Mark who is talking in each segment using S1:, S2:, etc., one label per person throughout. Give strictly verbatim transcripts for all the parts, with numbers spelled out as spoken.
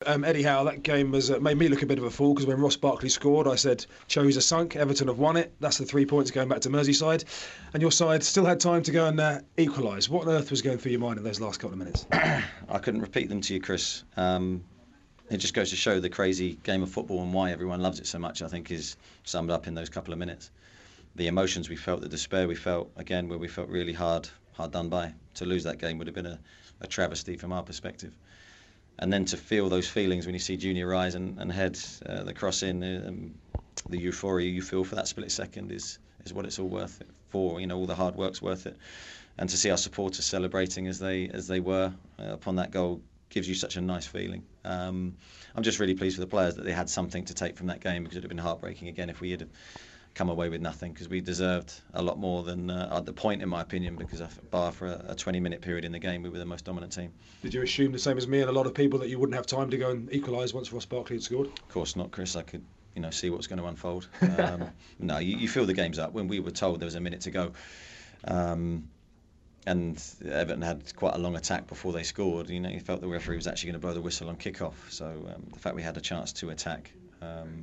S1: Um, Eddie Howe, that game has uh, made me look a bit of a fool, because when Ross Barkley scored, I said Chose are sunk, Everton have won it. That's the three points going back to Merseyside. And your side still had time to go and uh, equalise. What on earth was going through your mind in those last couple of minutes?
S2: I couldn't repeat them to you, Chris. Um, it just goes to show the crazy game of football and why everyone loves it so much, I think, is summed up in those couple of minutes. The emotions we felt, the despair we felt, again, where we felt really hard, hard done by. To lose that game would have been a, a travesty from our perspective. And then to feel those feelings when you see Junior rise and, and head uh, the cross in, um, the euphoria you feel for that split second is is what it's all worth it for. You know, all the hard work's worth it. And to see our supporters celebrating as they as they were uh, upon that goal gives you such a nice feeling. Um, I'm just really pleased for the players that they had something to take from that game, because it would have been heartbreaking again if we had come away with nothing, because we deserved a lot more than uh, at the point, in my opinion, because bar for a twenty minute period in the game, we were the most dominant team.
S1: Did you assume the same as me and a lot of people that you wouldn't have time to go and equalise once Ross Barkley had scored?
S2: Of course not, Chris. I could you know see what was going to unfold. Um, no, you, you feel the game's up. When we were told there was a minute to go, um, and Everton had quite a long attack before they scored, you know, you felt the referee was actually going to blow the whistle on kick-off. So um, the fact we had a chance to attack um,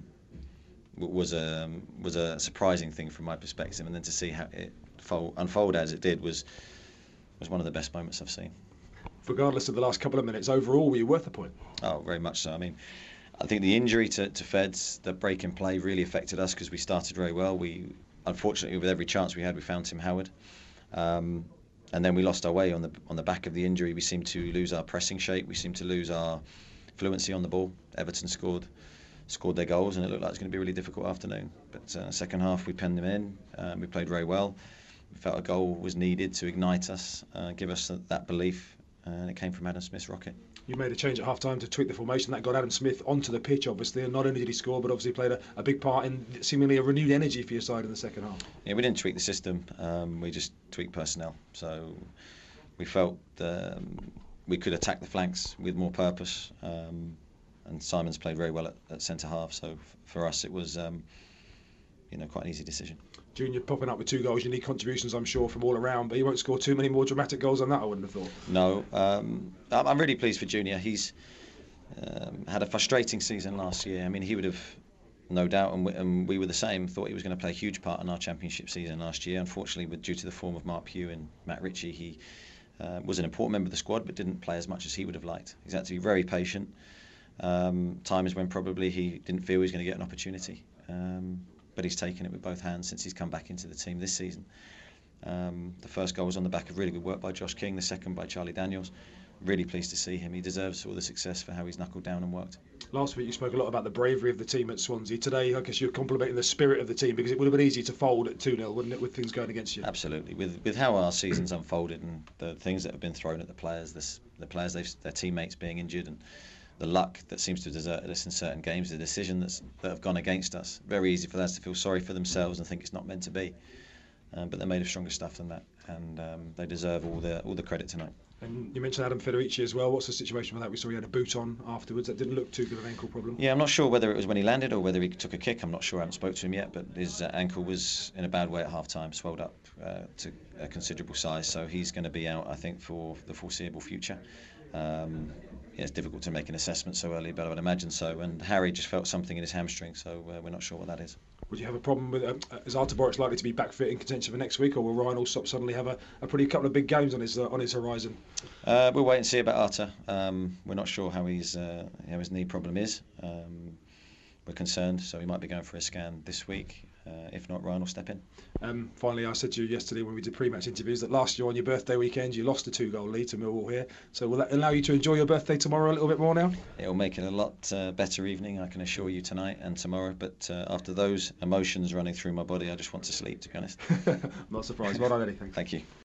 S2: was a was a surprising thing from my perspective, and then to see how it fold, unfold as it did was was one of the best moments I've seen.
S1: Regardless of the last couple of minutes, overall, were you worth a point?
S2: Oh, very much so. I mean, I think the injury to, to Feds, the break in play, really affected us, because we started very well. We, unfortunately, with every chance we had, we found Tim Howard, um, and then we lost our way on the on the back of the injury. We seemed to lose our pressing shape. We seemed to lose our fluency on the ball. Everton scored. scored their goals, and it looked like it was going to be a really difficult afternoon. But uh, second half, we penned them in. Um, we played very well. We felt a goal was needed to ignite us, uh, give us that belief, and it came from Adam Smith's rocket.
S1: You made a change at half-time to tweak the formation. That got Adam Smith onto the pitch, obviously, and not only did he score, but obviously played a, a big part in seemingly a renewed energy for your side in the second half.
S2: Yeah, we didn't tweak the system. Um, we just tweaked personnel. So we felt um, we could attack the flanks with more purpose. Um, And Simon's played very well at, at centre half, so f- for us it was, um, you know, quite an easy decision.
S1: Junior popping up with two goals. You need contributions, I'm sure, from all around, but he won't score too many more dramatic goals than that, I wouldn't have thought.
S2: No, um, I'm I'm really pleased for Junior. He's um, had a frustrating season last year. I mean, he would have, no doubt, and we, and we were the same, thought he was going to play a huge part in our championship season last year. Unfortunately, with due to the form of Mark Pugh and Matt Ritchie, he uh, was an important member of the squad, but didn't play as much as he would have liked. He's had to be very patient. Um, times when probably he didn't feel he was going to get an opportunity, um, but he's taken it with both hands since he's come back into the team this season. Um, the first goal was on the back of really good work by Josh King, the second by Charlie Daniels. Really pleased to see him. He deserves all the success for how he's knuckled down and worked.
S1: Last week you spoke a lot about the bravery of the team at Swansea. Today I guess you're complimenting the spirit of the team, because it would have been easy to fold at two nil, wouldn't it, with things going against you?
S2: Absolutely. With with how our season's unfolded and the things that have been thrown at the players, this, the players, they've, their teammates being injured, and the luck that seems to have deserted us in certain games, the decision that's, that have gone against us. Very easy for lads to feel sorry for themselves and think it's not meant to be. Um, but they're made of stronger stuff than that, and um, they deserve all the all the credit tonight.
S1: And you mentioned Adam Federici as well. What's the situation with that? We saw he had a boot on afterwards. That didn't look too good, an ankle problem.
S2: Yeah, I'm not sure whether it was when he landed or whether he took a kick. I'm not sure. I haven't spoke to him yet, but his uh, ankle was in a bad way at half-time, swelled up uh, to a considerable size. So he's going to be out, I think, for the foreseeable future. Um, yeah, it's difficult to make an assessment so early, but I would imagine so. And Harry just felt something in his hamstring, so uh, we're not sure what that is.
S1: Would you have a problem with um, is Artur Boruc likely to be back fit in contention for next week, or will Ryan Allsop suddenly have a, a pretty couple of big games on his uh, on his horizon?
S2: Uh, we'll wait and see about Artur. Um, we're not sure how his uh, how his knee problem is. Um, we're concerned, so he might be going for a scan this week. Uh, if not, Ryan will step in.
S1: Um, finally, I said to you yesterday when we did pre-match interviews that last year on your birthday weekend you lost a two-goal lead to Millwall here. So will that allow you to enjoy your birthday tomorrow a little bit more now?
S2: It'll make it a lot uh, better evening, I can assure you, tonight and tomorrow. But uh, after those emotions running through my body, I just want to sleep, to be honest.
S1: Not surprised. Well done, Eddie. Thank you.
S2: Thank you.